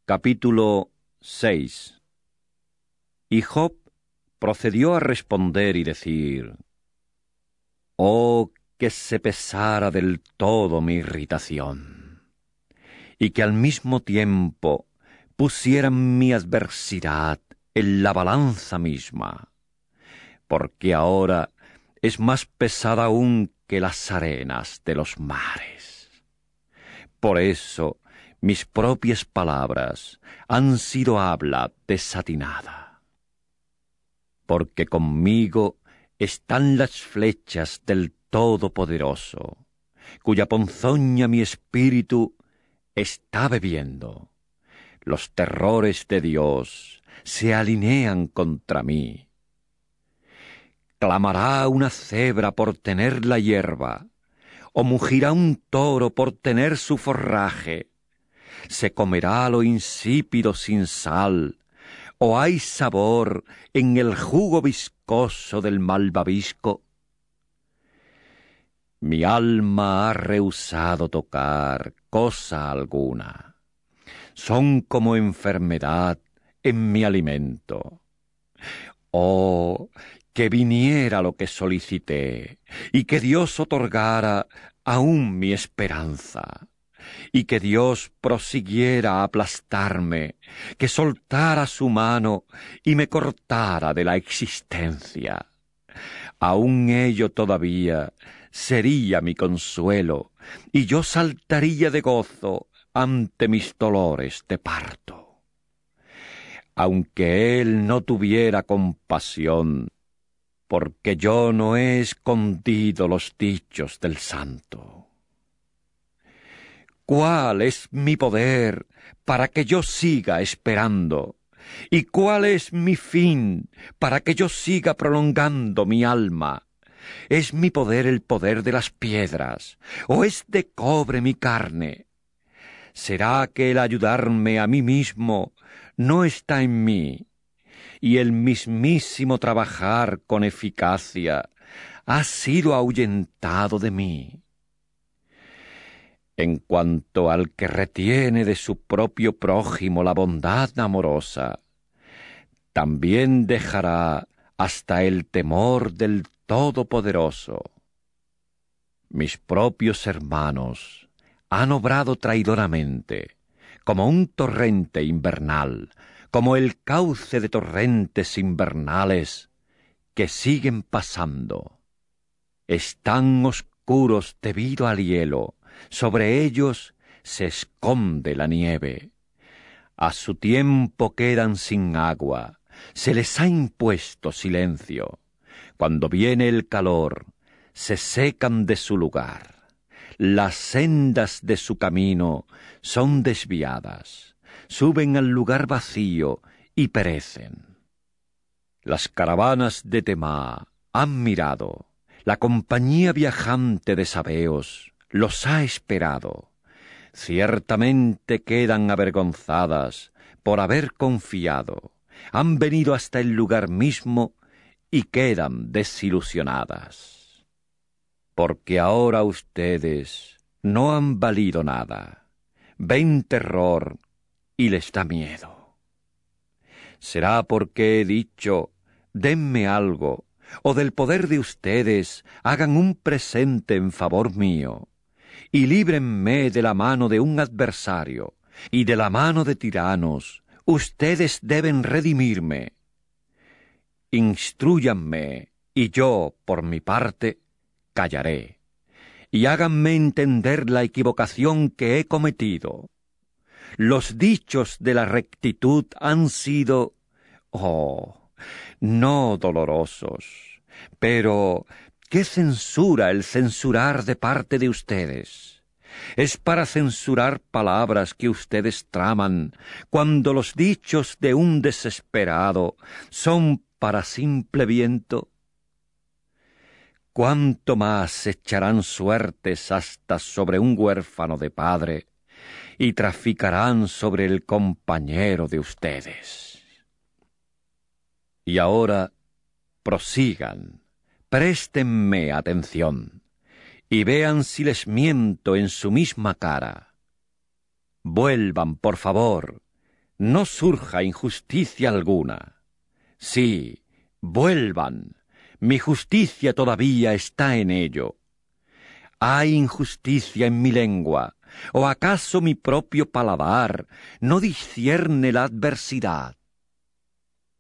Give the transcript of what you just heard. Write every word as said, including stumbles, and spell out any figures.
Capítulo seis. Y Job procedió a responder y decir: Oh, que se pesara del todo mi irritación, y que al mismo tiempo pusieran mi adversidad en la balanza misma, porque ahora es más pesada aún que las arenas de los mares. Por eso mis propias palabras han sido habla desatinada. Porque conmigo están las flechas del Todopoderoso, cuya ponzoña mi espíritu está bebiendo. Los terrores de Dios se alinean contra mí. Clamará una cebra por tener la hierba, o mugirá un toro por tener su forraje. Se comerá lo insípido sin sal, o hay sabor en el jugo viscoso del malvavisco. Mi alma ha rehusado tocar cosa alguna. Son como enfermedad en mi alimento. Oh, que viniera lo que solicité, y que Dios otorgara aún mi esperanza, y que Dios prosiguiera a aplastarme, que soltara su mano y me cortara de la existencia. Aún ello todavía sería mi consuelo, y yo saltaría de gozo ante mis dolores de parto. Aunque él no tuviera compasión, porque yo no he escondido los dichos del santo. ¿Cuál es mi poder para que yo siga esperando? ¿Y cuál es mi fin para que yo siga prolongando mi alma? ¿Es mi poder el poder de las piedras, o es de cobre mi carne? ¿Será que el ayudarme a mí mismo no está en mí, y el mismísimo trabajar con eficacia ha sido ahuyentado de mí? En cuanto al que retiene de su propio prójimo la bondad amorosa, también dejará hasta el temor del Todopoderoso. Mis propios hermanos han obrado traidoramente, como un torrente invernal, como el cauce de torrentes invernales que siguen pasando. Están oscuros debido al hielo, sobre ellos se esconde la nieve. A su tiempo quedan sin agua, se les ha impuesto silencio. Cuando viene el calor, se secan de su lugar. Las sendas de su camino son desviadas, suben al lugar vacío y perecen. Las caravanas de Temá han mirado, la compañía viajante de Sabeos los ha esperado. Ciertamente quedan avergonzadas por haber confiado, han venido hasta el lugar mismo y quedan desilusionadas. Porque ahora ustedes no han valido nada, ven terror y les da miedo. ¿Será porque he dicho, denme algo, o del poder de ustedes hagan un presente en favor mío, y líbrenme de la mano de un adversario, y de la mano de tiranos? Ustedes deben redimirme. Instrúyanme, y yo, por mi parte, callaré, y háganme entender la equivocación que he cometido. Los dichos de la rectitud han sido, oh, no dolorosos, pero ¿qué censura el censurar de parte de ustedes? Es para censurar palabras que ustedes traman, cuando los dichos de un desesperado son para simple viento. ¿Cuánto más echarán suertes hasta sobre un huérfano de padre y traficarán sobre el compañero de ustedes? Y ahora prosigan, préstenme atención, y vean si les miento en su misma cara. Vuelvan, por favor, no surja injusticia alguna. Sí, vuelvan, mi justicia todavía está en ello. ¿Hay injusticia en mi lengua? ¿O acaso mi propio paladar no discierne la adversidad?